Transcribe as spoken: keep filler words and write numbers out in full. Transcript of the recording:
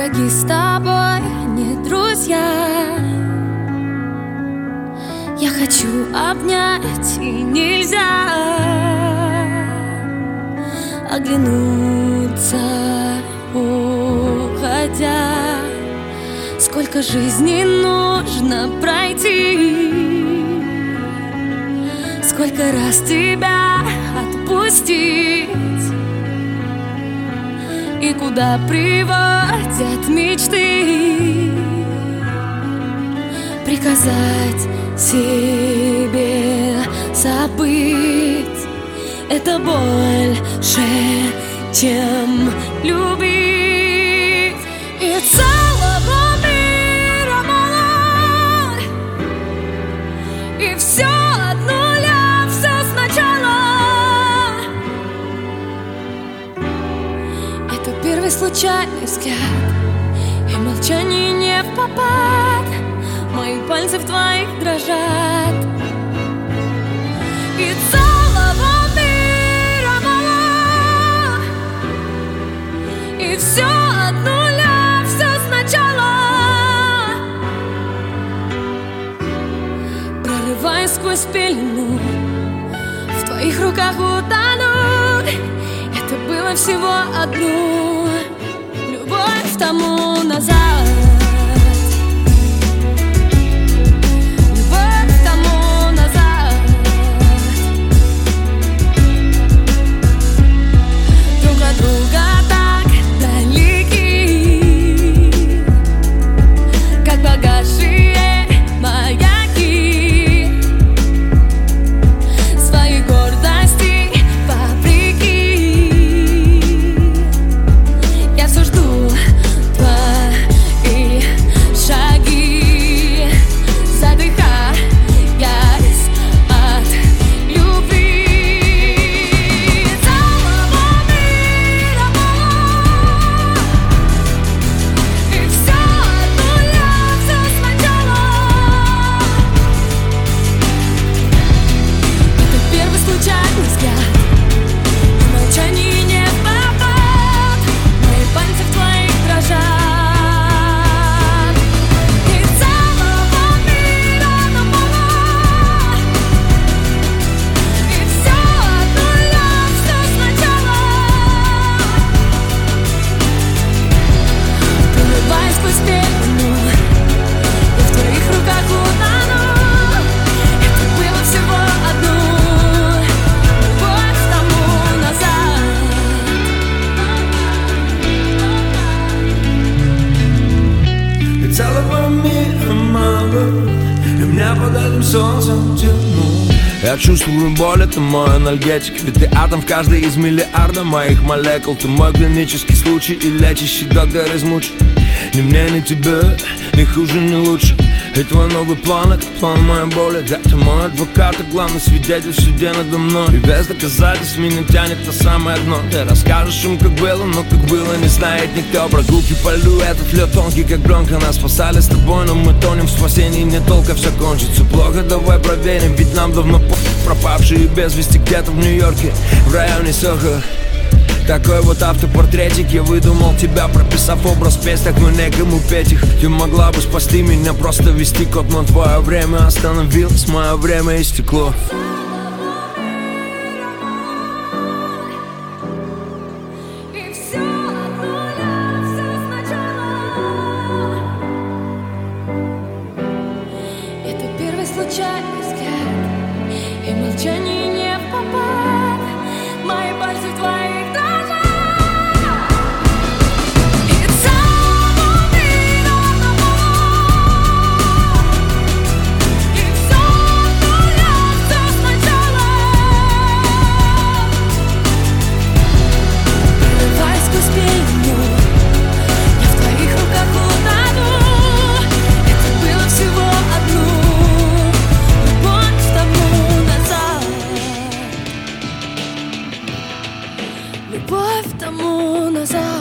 враги с тобой не друзья. Я хочу обнять, и нельзя оглянуться, уходя. Сколько жизней нужно пройти, сколько раз тебя отпустить, и куда приводят мечты. Приказать себе забыть — это больше, чем любить. И целого мира мало, и все от нуля, все сначала. Это первый случайный взгляд, и молчание не впопад. Мои пальцы в твоих дрожат. И целого мира мало, и все от нуля, все сначала. Прорываясь сквозь пелену, в твоих руках утону. Это было всего одну любовь тому назад. И меня под этим солнцем тяну. Я чувствую боль, это мой анальгетик. Ведь ты атом в каждой из миллиарда моих молекул. Ты мой клинический случай и лечащий доктор измучен. Ни мне, ни тебе, ни хуже, ни лучше. И твой новый план — это план моей боли. Да, ты мой адвокат и главный свидетель в суде надо мной. И без доказательств меня тянет на самое дно. Ты расскажешь им, как было, но как было не знает никто. Прогулки по льду, этот лед тонкий, как пленка. Нас спасали с тобой, но мы тонем в спасении. Не только все кончится плохо, давай проверим. Ведь нам давно по***, пропавшие без вести где-то в Нью-Йорке, в районе Сохо. Такой вот автопортретик, я выдумал тебя, прописав образ в песнях, но некому петь их. Ты могла бы спасти меня, просто вести код, но твое время остановилось, мое время истекло. Это первый случайный взгляд, и молчание не в попад. Мои пальцы в твоих дрожат. И целого мира мало, и все от нуля, все сначала. Прорываясь сквозь пелену, я в твоих руках утону. Это было всего одну любовь тому назад. Любовь тому назад.